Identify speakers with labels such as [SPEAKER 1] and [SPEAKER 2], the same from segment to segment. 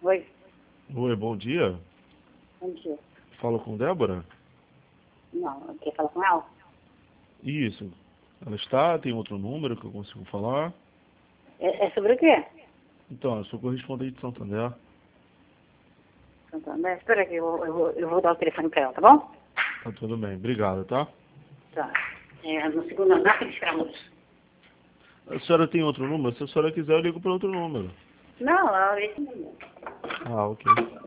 [SPEAKER 1] Oi,
[SPEAKER 2] Oi, bom dia.
[SPEAKER 1] bom dia.
[SPEAKER 2] Falo com Débora?
[SPEAKER 1] Não, quer falar com ela?
[SPEAKER 2] Isso. Ela está? Tem outro número que eu consigo falar?
[SPEAKER 1] É sobre o quê?
[SPEAKER 2] Então, eu sou correspondente de Santander.
[SPEAKER 1] Santander, espera aqui, eu vou dar o telefone pra ela, tá bom?
[SPEAKER 2] Tá tudo bem, obrigado, tá?
[SPEAKER 1] Tá. No segundo andar, tem que esperar muito.
[SPEAKER 2] A senhora tem outro número? Se a senhora quiser, eu ligo para outro número.
[SPEAKER 1] Não, esse mesmo.
[SPEAKER 2] Ah, ok.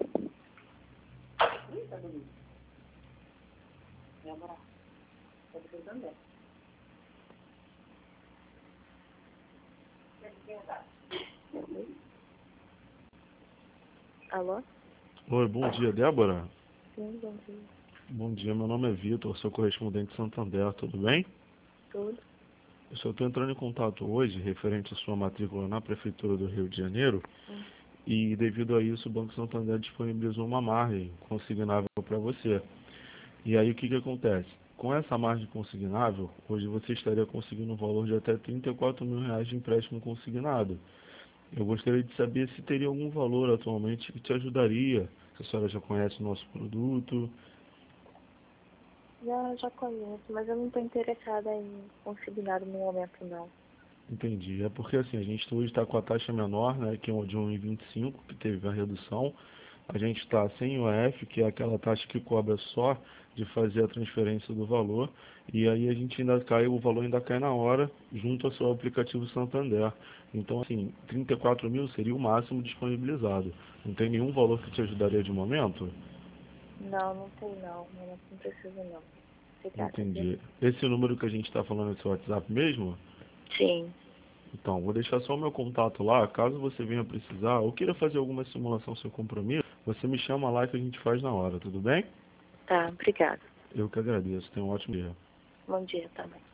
[SPEAKER 1] Débora, tá do Santander. Alô?
[SPEAKER 2] Oi, bom dia, Débora.
[SPEAKER 1] Sim, bom dia.
[SPEAKER 2] Bom dia, meu nome é Vitor, sou correspondente de Santander, tudo bem?
[SPEAKER 1] Tudo?
[SPEAKER 2] Eu só estou entrando em contato hoje, referente à sua matrícula na Prefeitura do Rio de Janeiro, e devido a isso o Banco Santander disponibilizou uma margem consignável para você. E aí o que acontece? Com essa margem consignável, hoje você estaria conseguindo um valor de até R$ 34.000 de empréstimo consignado. Eu gostaria de saber se teria algum valor atualmente que te ajudaria, se a senhora já conhece o nosso produto.
[SPEAKER 3] Já conheço, mas eu não estou interessada em consignado no momento, não.
[SPEAKER 2] Entendi. É porque assim, a gente hoje está com a taxa menor, né, que é o de 1,25, que teve a redução. A gente está sem o EF, que é aquela taxa que cobra só de fazer a transferência do valor. E aí a gente ainda cai, o valor ainda cai na hora, junto ao seu aplicativo Santander. Então, assim, 34.000 seria o máximo disponibilizado. Não tem nenhum valor que te ajudaria de momento?
[SPEAKER 3] Não, não tem não. Não preciso não. Obrigada, viu?
[SPEAKER 2] Entendi. Esse número que a gente está falando é seu WhatsApp mesmo?
[SPEAKER 3] Sim.
[SPEAKER 2] Então, vou deixar só o meu contato lá, caso você venha precisar ou queira fazer alguma simulação sem compromisso, você me chama lá que a gente faz na hora, tudo bem?
[SPEAKER 3] Tá, obrigada.
[SPEAKER 2] Eu que agradeço, tenha um ótimo dia.
[SPEAKER 3] Bom dia também.